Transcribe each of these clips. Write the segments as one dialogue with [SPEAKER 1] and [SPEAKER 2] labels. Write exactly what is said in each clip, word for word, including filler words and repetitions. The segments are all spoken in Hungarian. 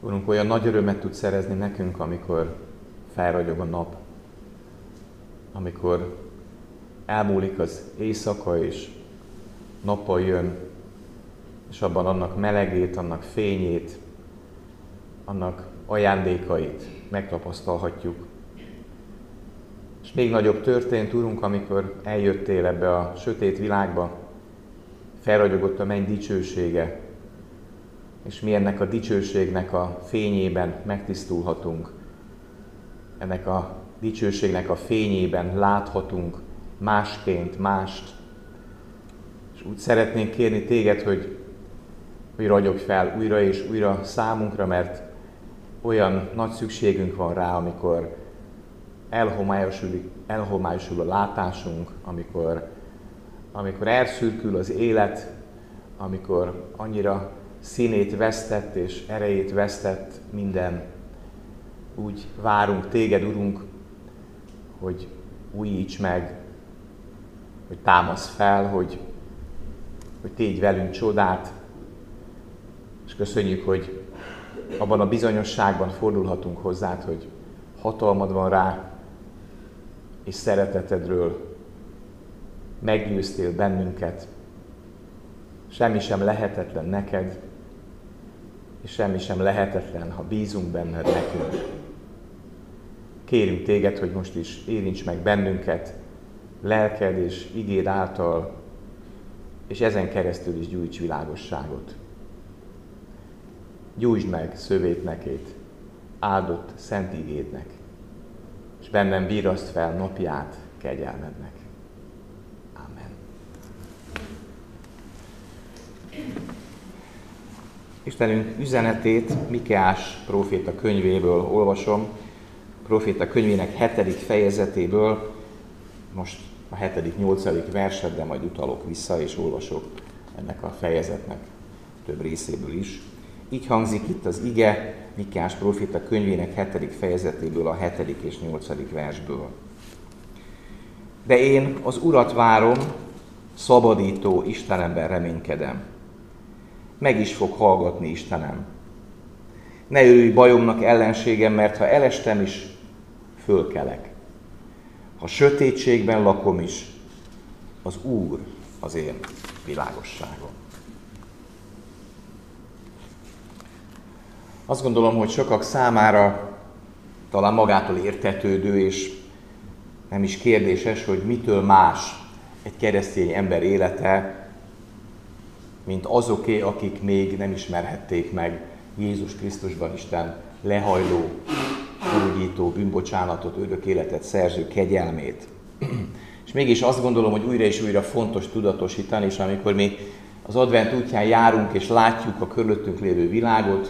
[SPEAKER 1] Urunk, olyan nagy örömet tud szerezni nekünk, amikor felragyog a nap, amikor elmúlik az éjszaka, és nappal jön, és abban annak melegét, annak fényét, annak ajándékait megtapasztalhatjuk. És még nagyobb történt, Urunk, amikor eljöttél ebbe a sötét világba, felragyogott a menny dicsősége, és mi ennek a dicsőségnek a fényében megtisztulhatunk. Ennek a dicsőségnek a fényében láthatunk másként mást. És úgy szeretnénk kérni téged, hogy, hogy ragyogj fel újra és újra számunkra, mert olyan nagy szükségünk van rá, amikor elhomályosul, elhomályosul a látásunk, amikor, amikor elszürkül az élet, amikor annyira színét vesztett és erejét vesztett minden. Úgy várunk téged, Urunk, hogy újíts meg, hogy támasz fel, hogy, hogy tégy velünk csodát, és köszönjük, hogy abban a bizonyosságban fordulhatunk hozzád, hogy hatalmad van rá, és szeretetedről meggyőztél bennünket. Semmi sem lehetetlen neked, és semmi sem lehetetlen, ha bízunk benned nekünk. Kérünk téged, hogy most is érints meg bennünket, lelked és igéd által, és ezen keresztül is gyújts világosságot. Gyújtsd meg szövétnekét, áldott szent igédnek, és bennem virraszt fel napját kegyelmednek. Amen. Istenünk üzenetét Mikeás próféta könyvéből olvasom, próféta könyvének hetedik fejezetéből, most a hetedik, nyolcadik verset, de majd utalok vissza és olvasok ennek a fejezetnek több részéből is. Így hangzik itt az ige Mikeás próféta könyvének hetedik fejezetéből, a hetedik és nyolcadik versből. De én az Urat várom, szabadító Istenemben reménykedem. Meg is fog hallgatni Istenem. Ne örülj bajomnak, ellenségem, mert ha elestem is, fölkelek. Ha sötétségben lakom is, az Úr az én világosságom. Azt gondolom, hogy sokak számára talán magától értetődő, és nem is kérdéses, hogy mitől más egy keresztény ember élete, mint azoké, akik még nem ismerhették meg Jézus Krisztusban Isten lehajló, gyógyító, bűnbocsánatot, örök életet szerző kegyelmét. És mégis azt gondolom, hogy újra és újra fontos tudatosítani, és amikor mi az advent útján járunk, és látjuk a körülöttünk lévő világot,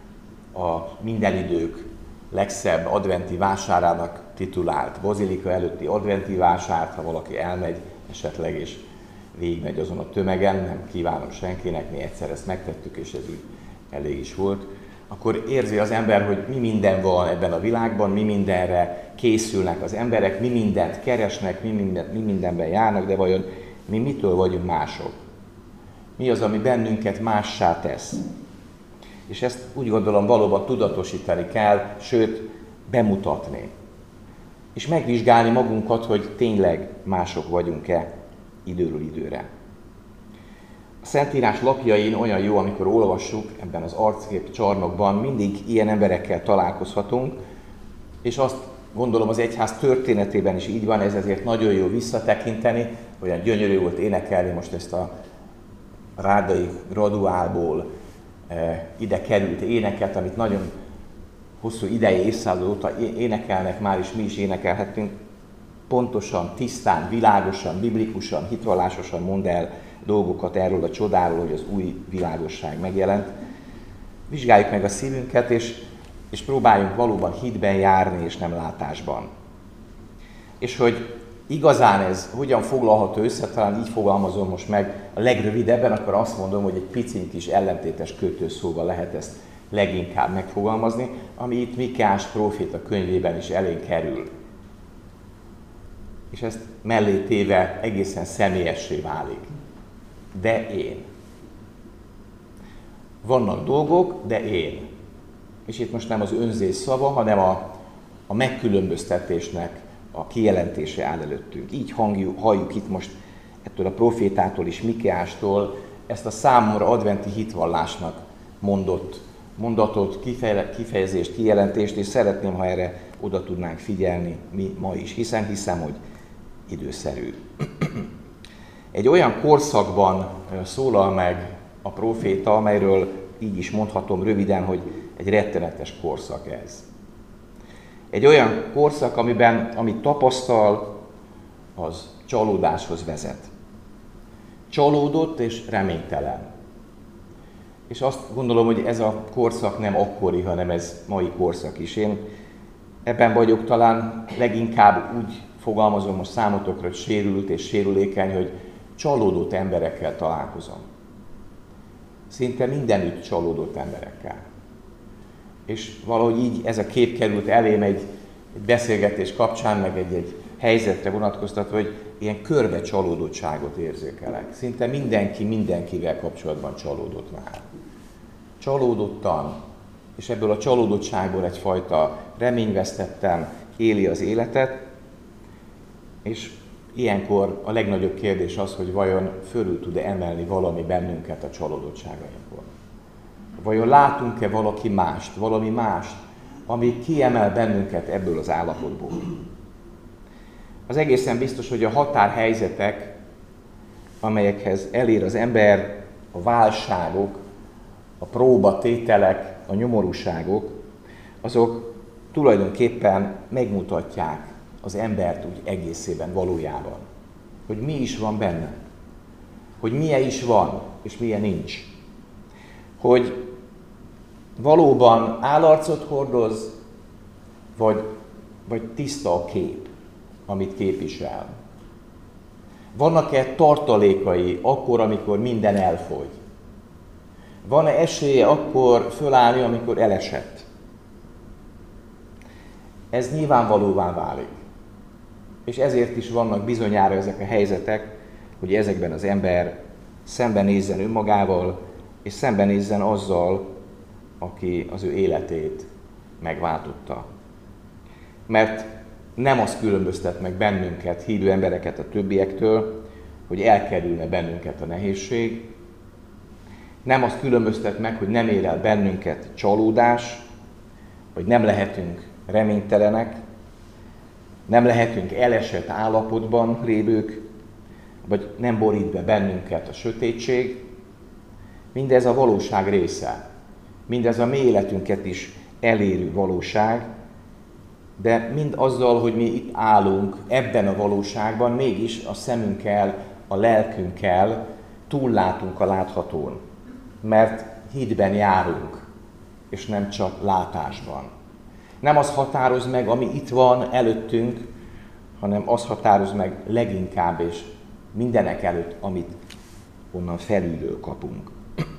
[SPEAKER 1] a minden idők legszebb adventi vásárának titulált bazilika előtti adventi vásárt, ha valaki elmegy esetleg, és végigmegy azon a tömegen, nem kívánom senkinek, mi egyszer ezt megtettük, és ez úgy elég is volt, akkor érzi az ember, hogy mi minden van ebben a világban, mi mindenre készülnek az emberek, mi mindent keresnek, mi, mindent, mi mindenben járnak, de vajon mi mitől vagyunk mások? Mi az, ami bennünket mássá tesz? És ezt úgy gondolom valóban tudatosítani kell, sőt, bemutatni. És megvizsgálni magunkat, hogy tényleg mások vagyunk-e időről időre. A Szentírás lapjain olyan jó, amikor olvassuk ebben az arckép csarnokban, mindig ilyen emberekkel találkozhatunk, és azt gondolom az egyház történetében is így van, ez ezért nagyon jó visszatekinteni, olyan gyönyörű volt énekelni most ezt a rádai graduálból e, ide került éneket, amit nagyon hosszú ideje, évszázad óta énekelnek, már is mi is énekelhetünk. Pontosan, tisztán, világosan, biblikusan, hitvallásosan mond el dolgokat erről a csodáról, hogy az új világosság megjelent. Vizsgáljuk meg a szívünket, és, és próbáljunk valóban hitben járni, és nem látásban. És hogy igazán ez hogyan foglalható össze, talán így fogalmazom most meg a legrövidebben, akkor azt mondom, hogy egy picit kis ellentétes kötőszóval lehet ezt leginkább megfogalmazni, ami itt Mikeás próféta könyvében is elénk kerül. És ezt mellé téve egészen személyessé válik. De én. Vannak dolgok, de én. és itt most nem az önzés szava, hanem a, a megkülönböztetésnek a kijelentése áll előttünk. Így hangjuk, halljuk itt most ettől a profétától és Mikeástól ezt a számomra adventi hitvallásnak mondott mondatot, kifejezést, kijelentést, és szeretném, ha erre oda tudnánk figyelni mi ma is, hiszen hiszem, hogy időszerű. Egy olyan korszakban szólal meg a próféta, amelyről így is mondhatom röviden, hogy egy rettenetes korszak ez. Egy olyan korszak, amiben, amit tapasztal, az csalódáshoz vezet. Csalódott és reménytelen. És azt gondolom, hogy ez a korszak nem akkori, hanem ez mai korszak is. Én ebben vagyok talán leginkább úgy fogalmazom most számotokra, hogy sérült és sérülékeny, hogy csalódott emberekkel találkozom. Szinte mindenütt csalódott emberekkel. És valahogy így ez a kép került elém egy, egy beszélgetés kapcsán, meg egy-egy helyzetre vonatkoztatva, hogy ilyen körbe csalódottságot érzékelek. Szinte mindenki mindenkivel kapcsolatban csalódott már. Csalódottan, és ebből a csalódottságból egyfajta reményvesztetten éli az életet, és ilyenkor a legnagyobb kérdés az, hogy vajon fölül tud-e emelni valami bennünket a csalódottságainkból. Vajon látunk-e valaki mást, valami mást, ami kiemel bennünket ebből az állapotból. Az egészen biztos, hogy a határhelyzetek, amelyekhez elér az ember, a válságok, a próbatételek, a nyomorúságok, azok tulajdonképpen megmutatják az embert úgy egészében valójában. Hogy mi is van benne. Hogy milyen is van, és milyen nincs. Hogy valóban állarcot hordoz, vagy, vagy tiszta a kép, amit képvisel. Vannak-e tartalékai akkor, amikor minden elfogy? Van-e esélye akkor fölállni, amikor elesett? Ez nyilvánvalóvá válik. És ezért is vannak bizonyára ezek a helyzetek, hogy ezekben az ember szembenézzen önmagával, és szembenézzen azzal, aki az ő életét megváltotta. Mert nem az különböztet meg bennünket, hívő embereket a többiektől, hogy elkerülne bennünket a nehézség. Nem az különböztet meg, hogy nem ér el bennünket csalódás, vagy nem lehetünk reménytelenek, nem lehetünk elesett állapotban lévők, vagy nem borít be bennünket a sötétség. Mindez a valóság része. Mindez a mi életünket is elérő valóság, de mind azzal, hogy mi itt állunk ebben a valóságban, mégis a szemünkkel, a lelkünkkel túllátunk a láthatón. Mert hitben járunk, és nem csak látásban. Nem az határoz meg, ami itt van előttünk, hanem az határoz meg leginkább, és mindenek előtt, amit onnan felülről kapunk.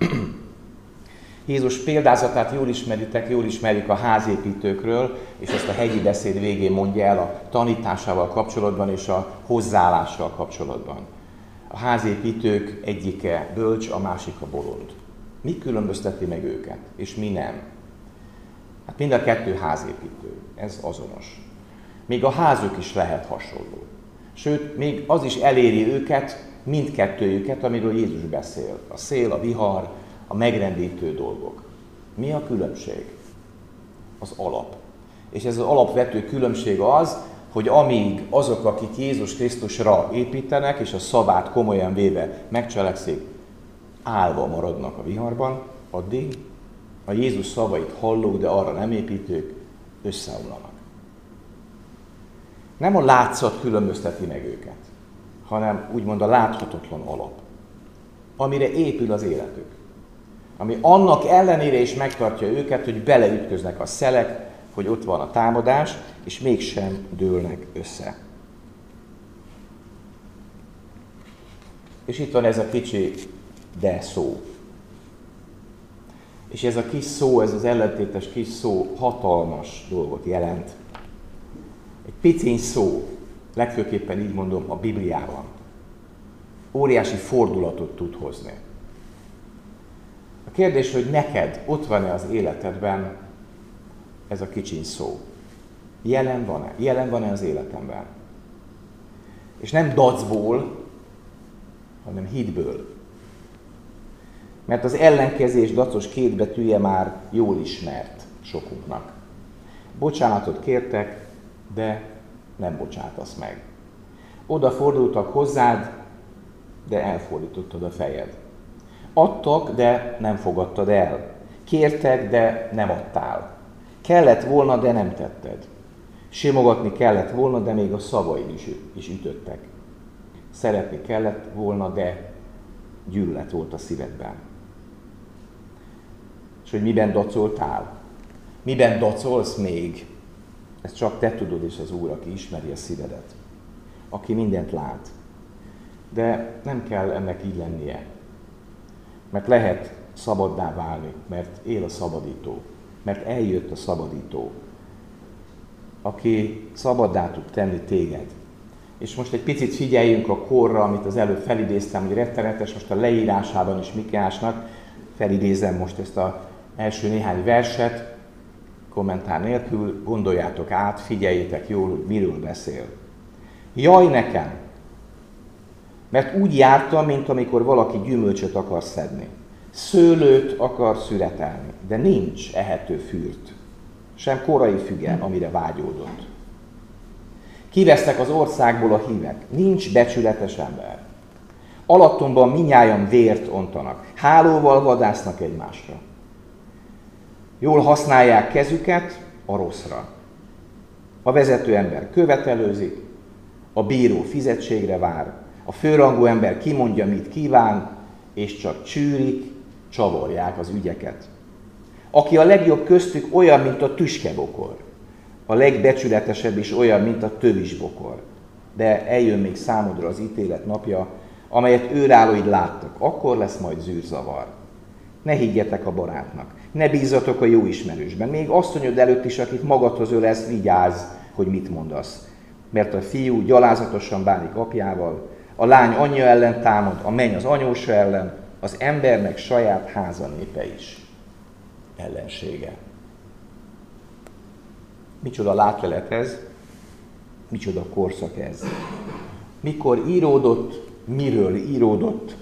[SPEAKER 1] Jézus példázatát jól ismeritek, jól ismerjük a házépítőkről, és ezt a hegyi beszéd végén mondja el a tanításával kapcsolatban és a hozzáállással kapcsolatban. A házépítők egyike bölcs, a másik a bolond. Mi különbözteti meg őket, és mi nem? Hát mind a kettő házépítő, ez azonos. Még a házuk is lehet hasonló. Sőt, még az is eléri őket, mindkettőjüket, amiről Jézus beszél. A szél, a vihar, a megrendítő dolgok. Mi a különbség? Az alap. És ez az alapvető különbség az, hogy amíg azok, akik Jézus Krisztusra építenek, és a szavát komolyan véve megcselekszik, állva maradnak a viharban, addig a Jézus szavait hallók, de arra nem építők, összeomlanak. Nem a látszat különbözteti meg őket, hanem úgymond a láthatatlan alap, amire épül az életük. Ami annak ellenére is megtartja őket, hogy beleütköznek a szelek, hogy ott van a támadás, és mégsem dőlnek össze. És itt van ez a kicsi de szó. És ez a kis szó, ez az ellentétes kis szó hatalmas dolgot jelent. Egy piciny szó, legfőképpen így mondom a Bibliában, óriási fordulatot tud hozni. A kérdés, hogy neked ott van-e az életedben ez a kicsiny szó. Jelen van-e? Jelen van-e az életemben? És nem dacból, hanem hitből. Mert az ellenkezés dacos két betűje már jól ismert sokunknak. Bocsánatot kértek, de nem bocsátasz meg. Oda fordultak hozzád, de elfordítottad a fejed. Adtak, de nem fogadtad el. Kértek, de nem adtál. Kellett volna, de nem tetted. Simogatni kellett volna, de még a szavaid is, is ütöttek. Szeretni kellett volna, de gyűlölet volt a szívedben. És hogy miben dacoltál? Miben dacolsz még? Ezt csak te tudod, és az Úr, aki ismeri a szívedet. Aki mindent lát. De nem kell ennek így lennie. Mert lehet szabaddá válni, mert él a szabadító. Mert eljött a szabadító, aki szabaddá tud tenni téged. És most egy picit figyeljünk a korra, amit az előbb felidéztem, hogy rettenetes, most a leírásában is Mikéásnak, felidézem most ezt az első néhány verset, kommentár nélkül, gondoljátok át, figyeljétek jól, hogy miről beszél. Jaj nekem! Mert úgy jártam, mint amikor valaki gyümölcsöt akar szedni. Szőlőt akar szüretelni, de nincs ehető fürt, sem korai füge, amire vágyódott. Kivesztek az országból a hívek, nincs becsületes ember. Alattomban minnyájan vért ontanak, hálóval vadásznak egymásra. Jól használják kezüket a rosszra. A vezető ember követelőzik, a bíró fizetségre vár, a főrangú ember kimondja, mit kíván, és csak csűrik, csavarják az ügyeket. Aki a legjobb köztük olyan, mint a tüskebokor. A legbecsületesebb is olyan, mint a tövisbokor. De eljön még számodra az ítélet napja, amelyet őrállóid láttak. Akkor lesz majd zűrzavar. Ne higgyetek a barátnak. Ne bízzatok a jó ismerősben. Még asszonyod előtt is, akit magadhoz ölesz, vigyázz, hogy mit mondasz. Mert a fiú gyalázatosan bánik apjával, a lány anyja ellen támad, a menny az anyósa ellen, az embernek saját háza népe is ellensége. Micsoda látlelet ez, micsoda korszak ez. Mikor íródott, miről íródott,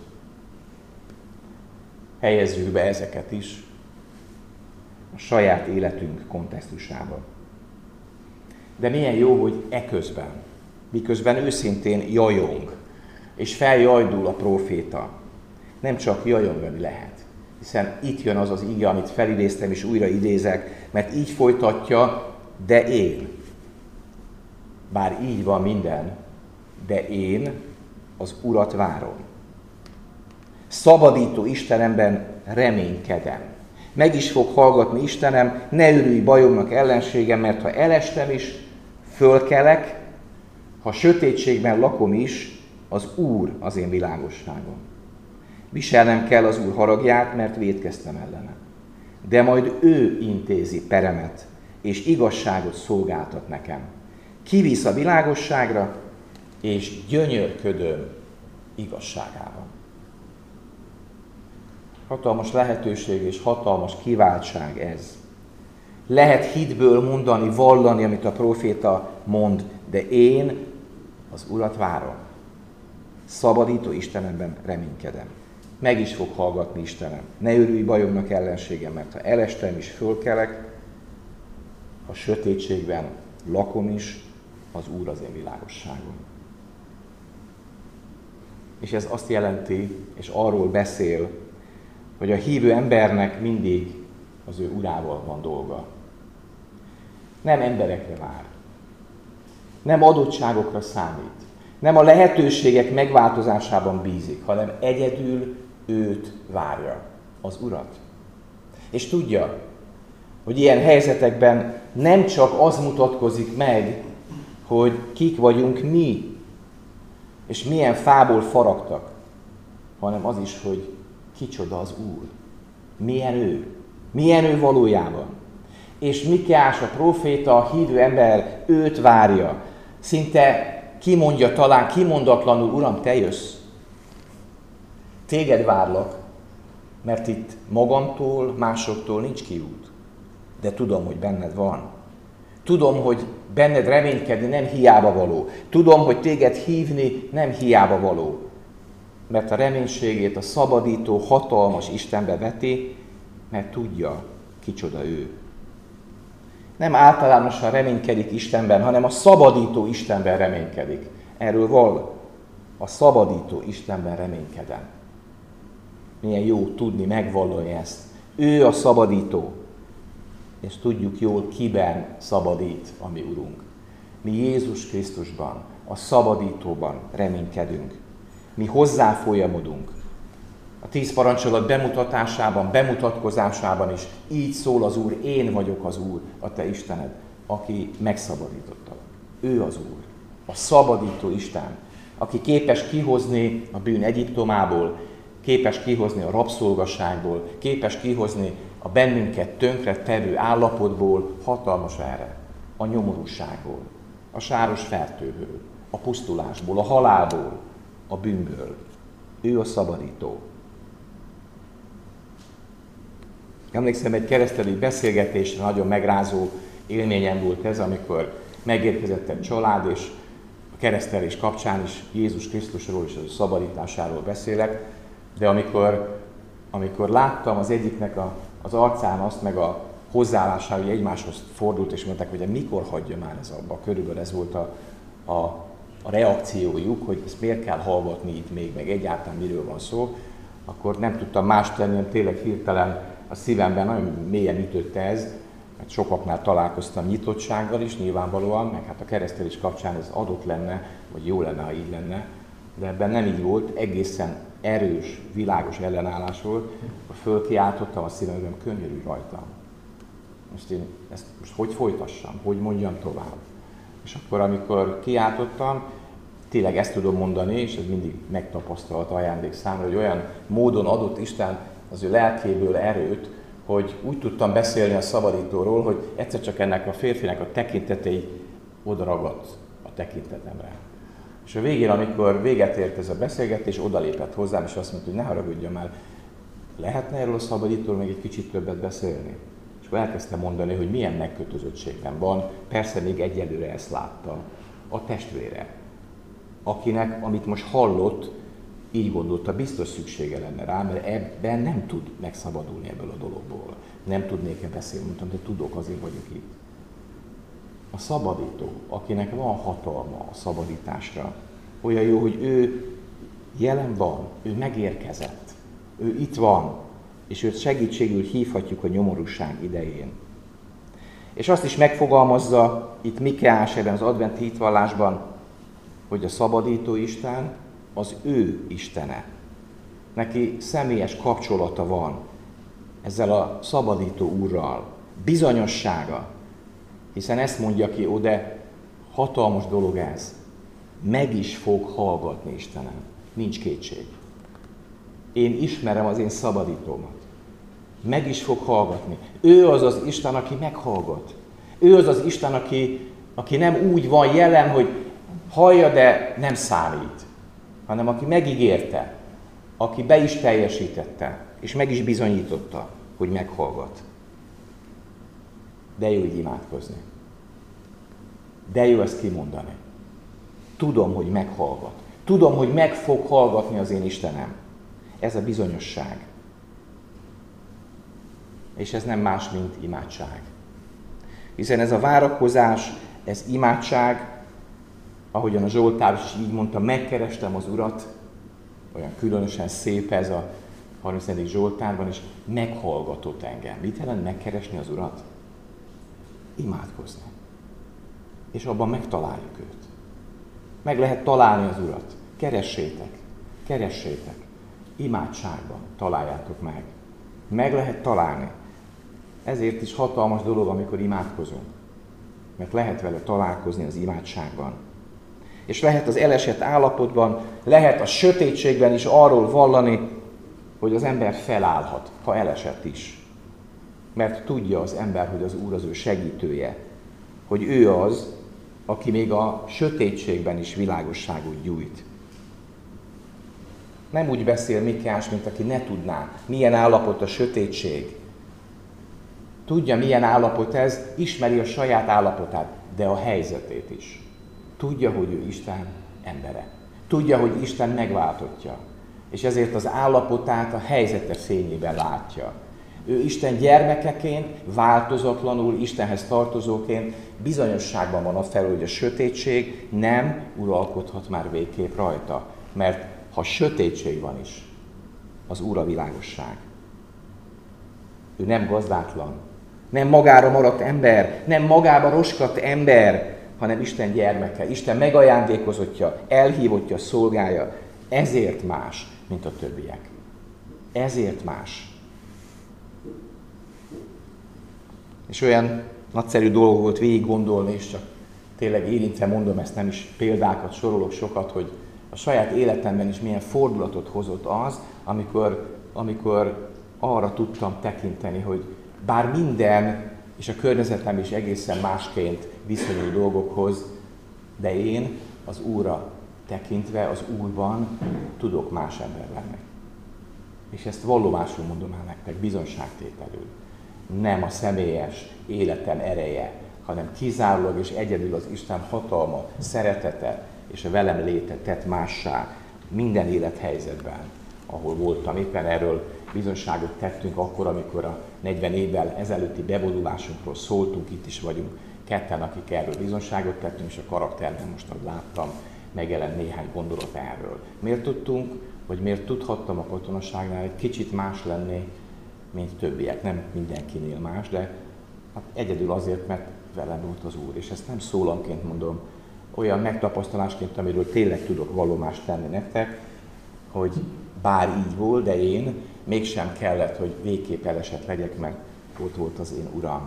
[SPEAKER 1] helyezzük be ezeket is a saját életünk kontextusába. De milyen jó, hogy eközben, miközben őszintén jajong, és feljajdul a próféta, nem csak jajongani lehet, hiszen itt jön az az ige, amit felidéztem és újra idézek, mert így folytatja, de én. Bár így van minden, de én az Urat várom. Szabadító Istenemben reménykedem. Meg is fog hallgatni Istenem, ne örülj bajomnak ellenségem, mert ha elestem is, fölkelek, ha sötétségben lakom is, az Úr az én világosságom. Viselnem kell az Úr haragját, mert vétkeztem ellene. De majd ő intézi peremet, és igazságot szolgáltat nekem. Kivisz a világosságra, és gyönyörködöm igazságában. Hatalmas lehetőség és hatalmas kiváltság ez. Lehet hitből mondani, vallani, amit a próféta mond, de én az Urat várom. Szabadító Istenemben reménykedem. Meg is fog hallgatni Istenem. Ne örülj bajomnak ellenségem, mert ha elestem is, fölkelek, a sötétségben lakom is, az Úr az én világosságom. És ez azt jelenti, és arról beszél, hogy a hívő embernek mindig az ő urával van dolga. Nem emberekre vár. Nem adottságokra számít. Nem a lehetőségek megváltozásában bízik, hanem egyedül őt várja, az Urat. És tudja, hogy ilyen helyzetekben nem csak az mutatkozik meg, hogy kik vagyunk mi, és milyen fából faragtak, hanem az is, hogy kicsoda az Úr. Milyen ő. Milyen ő valójában. És Mikéás a próféta, a hívő ember őt várja. Szinte kimondja talán, kimondatlanul, Uram, te jössz. Téged várlak, mert itt magamtól, másoktól nincs kiút. de tudom, hogy benned van. Tudom, hogy benned reménykedni nem hiába való. Tudom, hogy téged hívni nem hiába való. Mert a reménységét a szabadító, hatalmas Istenbe veti, mert tudja, kicsoda ő. Nem általánosan reménykedik Istenben, hanem a szabadító Istenben reménykedik. Erről val, a szabadító Istenben reménykedem. Milyen jó tudni, megvallani ezt. Ő a szabadító. És tudjuk jól, kiben szabadít a mi Urunk. Mi Jézus Krisztusban, a szabadítóban reménykedünk. Mi hozzá folyamodunk. A tíz parancsolat bemutatásában, bemutatkozásában is így szól az Úr, én vagyok az Úr, a te Istened, aki megszabadítottalak. Ő az Úr, a szabadító Isten, aki képes kihozni a bűn Egyiptomából, képes kihozni a rabszolgaságból, képes kihozni a bennünket tönkre tevő állapotból, hatalmas erre, a nyomorúságból, a sáros fertőből, a pusztulásból, a halálból, a bűnből. Ő a szabadító. Emlékszem, egy keresztelői beszélgetésre nagyon megrázó élményem volt ez, amikor megérkezett egy család, és a keresztelés kapcsán is Jézus Krisztusról és a szabadításáról beszélek, de amikor, amikor láttam az egyiknek a, az arcán azt, meg a hozzáállására, hogy egymáshoz fordult, és mondták, hogy mikor hagyja már ez abba. Körülbelül ez volt a, a, a reakciójuk, hogy ezt miért kell hallgatni itt még, meg egyáltalán miről van szó, akkor nem tudtam más tenni, tényleg hirtelen a szívemben nagyon mélyen ütötte ez, mert sokaknál találkoztam nyitottsággal is nyilvánvalóan, meg hát a keresztelés kapcsán ez adott lenne, vagy jó lenne, ha így lenne, de ebben nem így volt, egészen erős, világos ellenállás volt, akkor fölkiáltottam a szívemben, könyörülj rajtam. Most én ezt most hogy folytassam, hogy mondjam tovább. És akkor, amikor kiáltottam, tényleg ezt tudom mondani, és ez mindig megtapasztalt ajándék számomra, hogy olyan módon adott Isten az ő lelkéből erőt, hogy úgy tudtam beszélni a szabadítóról, hogy egyszer csak ennek a férfinek a tekintetei odaragadt a tekintetemre. És a végén, amikor véget ért ez a beszélgetés, odalépett hozzám, és azt mondta, hogy ne haragudjon már, lehetne erről a szabadítóról még egy kicsit többet beszélni? És akkor elkezdtem mondani, hogy milyen megkötözöttségben van, persze még egyelőre ezt látta a testvére, akinek, amit most hallott, így gondolta, biztos szüksége lenne rá, mert ebben nem tud megszabadulni ebből a dologból. Nem tudnék-e beszélni, mondtam, de tudok, azért vagyok itt. A szabadító, akinek van hatalma a szabadításra, olyan jó, hogy ő jelen van, ő megérkezett, ő itt van, és őt segítségül hívhatjuk a nyomorúság idején. És azt is megfogalmazza itt Mikeás ebben az adventi hitvallásban, hogy a szabadító Isten az ő Istene. Neki személyes kapcsolata van ezzel a szabadító Úrral, bizonyossága, hiszen ezt mondja ki, ó, de hatalmas dolog ez. Meg is fog hallgatni Istenem. Nincs kétség. Én ismerem az én szabadítómat. Meg is fog hallgatni. Ő az az Isten, aki meghallgat. Ő az az Isten, aki, aki nem úgy van jelen, hogy hallja, de nem számít, hanem aki megígérte, aki be is teljesítette, és meg is bizonyította, hogy meghallgat. De jó így imádkozni. De jó ezt kimondani. Tudom, hogy meghallgat. Tudom, hogy meg fog hallgatni az én Istenem. Ez a bizonyosság. És ez nem más, mint imádság. Hiszen ez a várakozás, ez imádság, ahogyan a Zsoltár is így mondta, megkerestem az Urat, olyan különösen szép ez a harmincnegyedik Zsoltárban, és meghallgatott engem. Mit jelent megkeresni az Urat? Imádkozni. És abban megtaláljuk őt. Meg lehet találni az Urat. Keressétek, keressétek. Imádságban találjátok meg. Meg lehet találni. Ezért is hatalmas dolog, amikor imádkozunk. Mert lehet vele találkozni az imádságban. És lehet az elesett állapotban, lehet a sötétségben is arról vallani, hogy az ember felállhat, ha elesett is. Mert tudja az ember, hogy az Úr az ő segítője, hogy ő az, aki még a sötétségben is világosságot gyújt. Nem úgy beszél Mikeás, mint aki ne tudná, milyen állapot a sötétség. Tudja, milyen állapot ez, ismeri a saját állapotát, de a helyzetét is. Tudja, hogy ő Isten embere. Tudja, hogy Isten megváltottja. És ezért az állapotát a helyzete fényében látja. Ő Isten gyermekeként, változatlanul, Istenhez tartozóként bizonyosságban van afelől, hogy a sötétség nem uralkodhat már végképp rajta. Mert ha sötétség van is, az Úr a világosság. Ő nem gazdátlan, nem magára maradt ember, nem magába roskadt ember, hanem Isten gyermeke, Isten megajándékozottja, elhívottja, szolgája. Ezért más, mint a többiek. Ezért más. És olyan nagyszerű dolog volt végig gondolni, és csak tényleg érintve mondom ezt, nem is példákat sorolok sokat, hogy a saját életemben is milyen fordulatot hozott az, amikor, amikor arra tudtam tekinteni, hogy bár minden, és a környezetem is egészen másként viszonyul dolgokhoz, de én az Úrra tekintve, az Úrban tudok más ember lenni. És ezt vallomásul mondom el nektek, bizonyságtételül. Nem a személyes életem ereje, hanem kizárólag és egyedül az Isten hatalma, szeretete és a velem léte tett mássá minden élethelyzetben, ahol voltam. Éppen erről bizonyságot tettünk akkor, amikor a negyven évvel ezelőtti bevonulásunkról szóltunk, itt is vagyunk ketten, akik erről bizonyságot tettünk, és a karakterben most, ahogy láttam, megjelent néhány gondolat erről. Miért tudtunk, vagy miért tudhattam a katonaságnál egy kicsit más lenni, mint többiek? Nem mindenkinél más, de hát egyedül azért, mert velem volt az Úr. És ezt nem szólamként mondom, olyan megtapasztalásként, amiről tényleg tudok vallomást tenni nektek, hogy bár így volt, de én mégsem kellett, hogy végképp elesett legyek, mert ott volt az én Uram.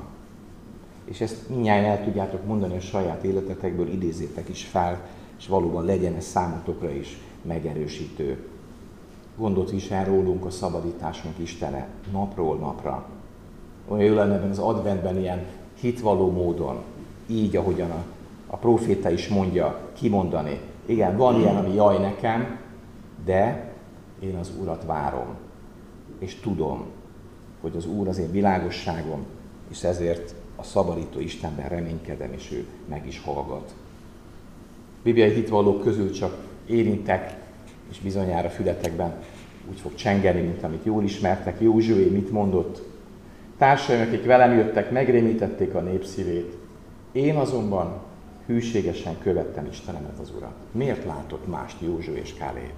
[SPEAKER 1] És ezt mindjárt el tudjátok mondani a saját életetekből, idézzétek is fel, és valóban legyen ez számotokra is megerősítő. Gondot visel rólunk a szabadításunk Istene napról napra. Olyan jó lenne az adventben ilyen hitvalló módon, így, ahogyan a, a próféta is mondja, kimondani. Igen, van ilyen, ami jaj nekem, de én az Urat várom, és tudom, hogy az Úr az én világosságom, és ezért a szabadító Istenben reménykedem, és ő meg is hallgat. Bibliai hitvallók közül csak érintek, és bizonyára fületekben úgy fog csengeni, mint amit jól ismertek. Józsué mit mondott? Társaim, akik velem jöttek, megrémítették a nép szívét. Én azonban hűségesen követtem Istenemet, az Urat. Miért látott mást Józsué és Káleb?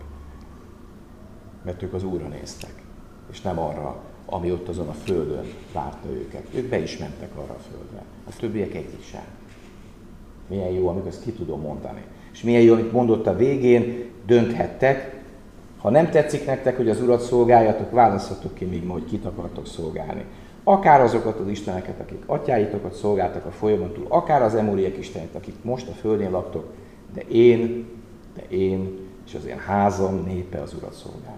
[SPEAKER 1] Mert ők az Úrra néztek, és nem arra, ami ott azon a földön várta őket. Ők be is mentek arra a földre. A többiek egyik sem. Milyen jó, amikor ezt ki tudom mondani. És milyen jó, amit mondott a végén, dönthettek. Ha nem tetszik nektek, hogy az Urat szolgáljatok, választhatok ki még ma, hogy kit akartok szolgálni. Akár azokat az isteneket, akik atyáitokat szolgáltak a folyamon túl, akár az emóriek istenét, akik most a földén laktok, de én, de én, és az én házam népe az Urat szolgálja.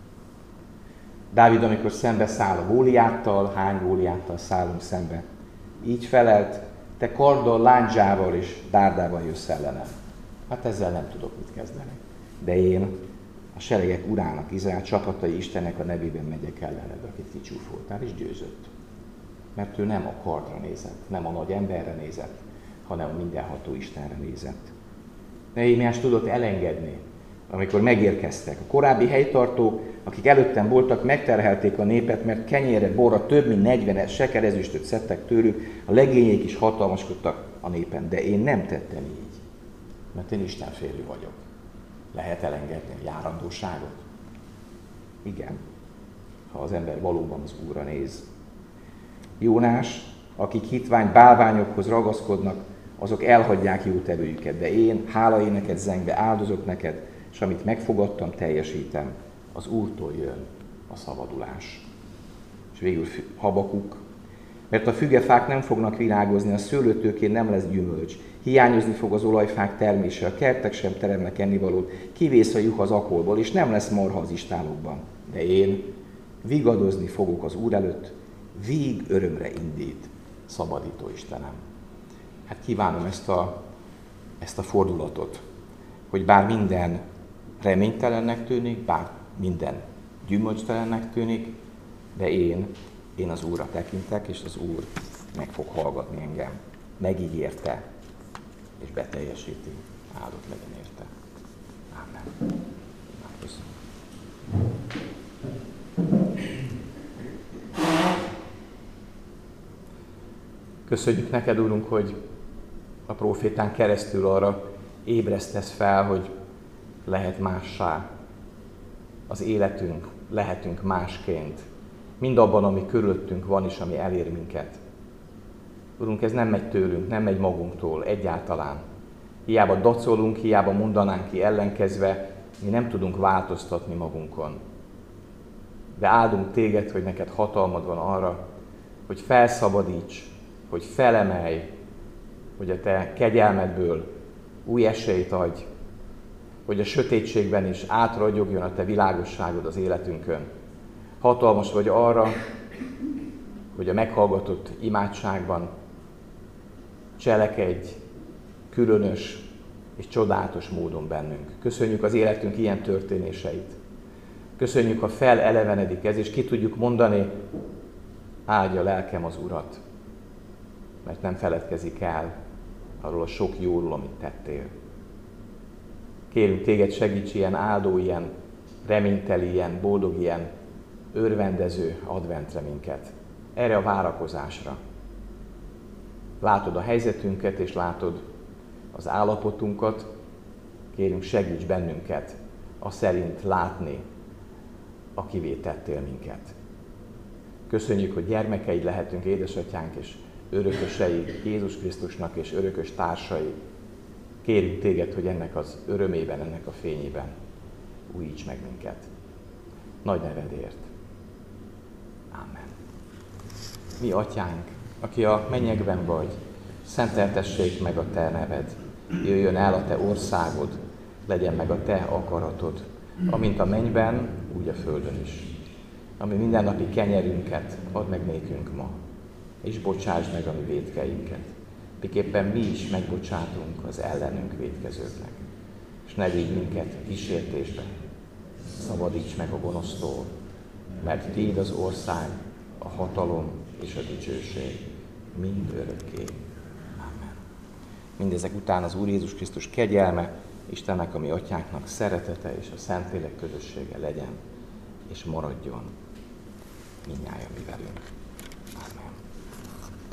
[SPEAKER 1] Dávid, amikor szembe száll a Góliáttal, hány Góliáttal szállunk szembe, így felelt, te karddal, lándzsával és dárdával jössz ellenem. Hát ezzel nem tudok mit kezdeni. De én a seregek urának, Izrael csapatai Istennek a nevében megyek ellened, akit kicsúfoltál, és győzött. Mert ő nem a kardra nézett, nem a nagy emberre nézett, hanem a mindenható Istenre nézett. Nehémiás tudott elengedni, amikor megérkeztek. A korábbi helytartók, akik előttem voltak, megterhelték a népet, mert kenyérre, borra több mint negyven seker ezüstöt szedtek tőlük, a legények is hatalmaskodtak a népen, de én nem tettem így, mert én istenfélő vagyok. Lehet elengedni a járandóságot? Igen, ha az ember valóban az Úrra néz. Jónás, akik hitvány bálványokhoz ragaszkodnak, azok elhagyják jótevőjüket, de én hála éneket zengve áldozok neked, és amit megfogadtam, teljesítem. Az Úrtól jön a szabadulás. És végül Habakuk, mert a fügefák nem fognak virágozni, a szőlőtőkén nem lesz gyümölcs, hiányozni fog az olajfák termése, a kertek sem teremnek ennivalót, kivész a juh az akolból, és nem lesz marha az istálókban. De én vigadozni fogok az Úr előtt, víg örömre indít, szabadító Istenem. Hát kívánom ezt a, ezt a fordulatot, hogy bár minden reménytelennek tűnik, bár minden gyümölcstelennek tűnik, de én Én az Úrra tekintek, és az Úr meg fog hallgatni engem. Megígérte, és beteljesíti. Áldott legyen érte. Ámen. Köszönöm. Köszönjük neked, Úrunk, hogy a prófétán keresztül arra ébresztesz fel, hogy lehet mássá az életünk, lehetünk másként. Mind abban, ami körülöttünk van, és ami elér minket. Urunk, ez nem megy tőlünk, nem megy magunktól egyáltalán. Hiába dacolunk, hiába mondanánk ki ellenkezve, mi nem tudunk változtatni magunkon. De áldunk téged, hogy neked hatalmad van arra, hogy felszabadíts, hogy felemelj, hogy a te kegyelmedből új esélyt adj, hogy a sötétségben is átragyogjon a te világosságod az életünkön. Hatalmas vagy arra, hogy a meghallgatott imádságban cselekedj különös és csodálatos módon bennünk. Köszönjük az életünk ilyen történéseit. Köszönjük, ha felelevenedik ez, és ki tudjuk mondani, áldja lelkem az Urat, mert nem feledkezik el arról a sok jóról, amit tettél. Kérünk téged, segíts ilyen áldó, ilyen reményteli, ilyen boldog, ilyen örvendező adventre minket. Erre a várakozásra. Látod a helyzetünket, és látod az állapotunkat. Kérünk, segíts bennünket a szerint látni, akivé tettél minket. Köszönjük, hogy gyermekeid lehetünk, édesatyánk, és örökösei Jézus Krisztusnak, és örökös társai. Kérünk téged, hogy ennek az örömében, ennek a fényében újíts meg minket. Nagy nevedért. Ámen. Mi atyánk, aki a mennyekben vagy, szenteltessék meg a te neved. Jöjjön el a te országod, legyen meg a te akaratod, amint a mennyben, úgy a földön is. Ami mindennapi kenyerünket add meg nékünk ma, és bocsásd meg a mi vétkeinket, miképpen mi is megbocsátunk az ellenünk vétkezőknek. És ne vigy minket kísértésbe, szabadíts meg a gonosztól, mert tiéd az ország, a hatalom és a dicsőség mind örökké. Ámen. Mindezek után az Úr Jézus Krisztus kegyelme, Istennek, a mi atyánknak szeretete és a Szentlélek közössége legyen, és maradjon mindnyájan mi velünk.